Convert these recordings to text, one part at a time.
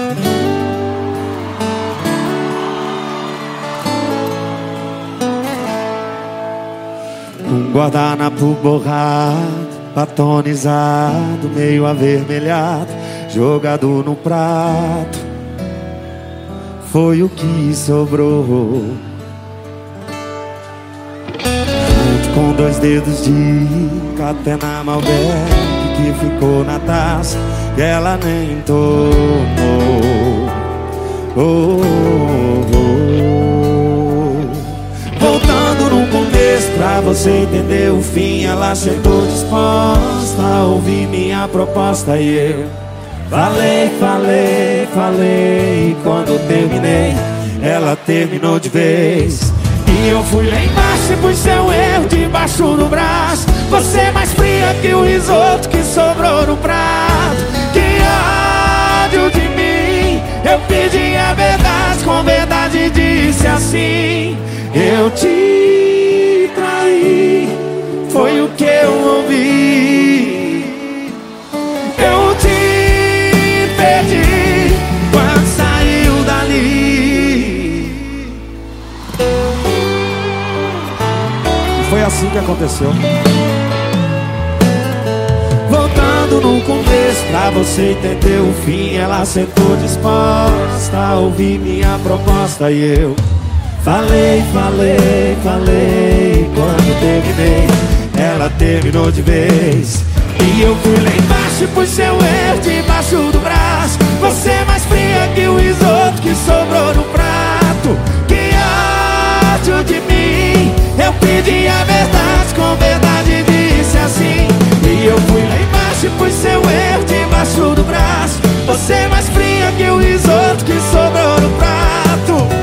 Um guardanapo borrado, batonizado, meio avermelhado, jogado no prato, foi o que sobrou. Junto com 2 dedos de catena Malbec que ficou na taça e ela nem tomou. Voltando no começo pra você entender o fim, ela chegou disposta a ouvir minha proposta e eu falei. E quando terminei, ela terminou de vez. E eu fui lá embaixo e pus seu erro debaixo do braço. Você é mais fria que o risoto que sobrou no prato. Que ódio de mim, eu pedi a verdade, com verdade disse assim: eu te traí, foi o que eu ouvi. Eu te perdi quando saiu dali. E foi assim que aconteceu. Voltando no começo pra você entender o fim, ela sentou disposta a ouvir minha proposta e eu falei. Quando terminei, ela terminou de vez. E eu fui lá embaixo e pus seu erro debaixo do braço. Você é mais fria que o risoto que sobrou no prato. Que ódio de mim, eu pedi a verdade, com verdade disse assim. E eu fui lá embaixo e pus seu erro debaixo do braço. Você é mais fria que o risoto que sobrou no prato.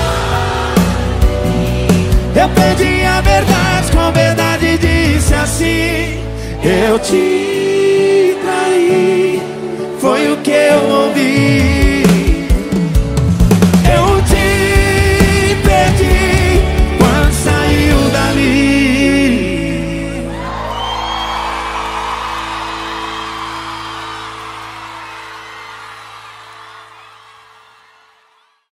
Eu pedi a verdade, com verdade disse assim: eu te traí, foi o que eu ouvi.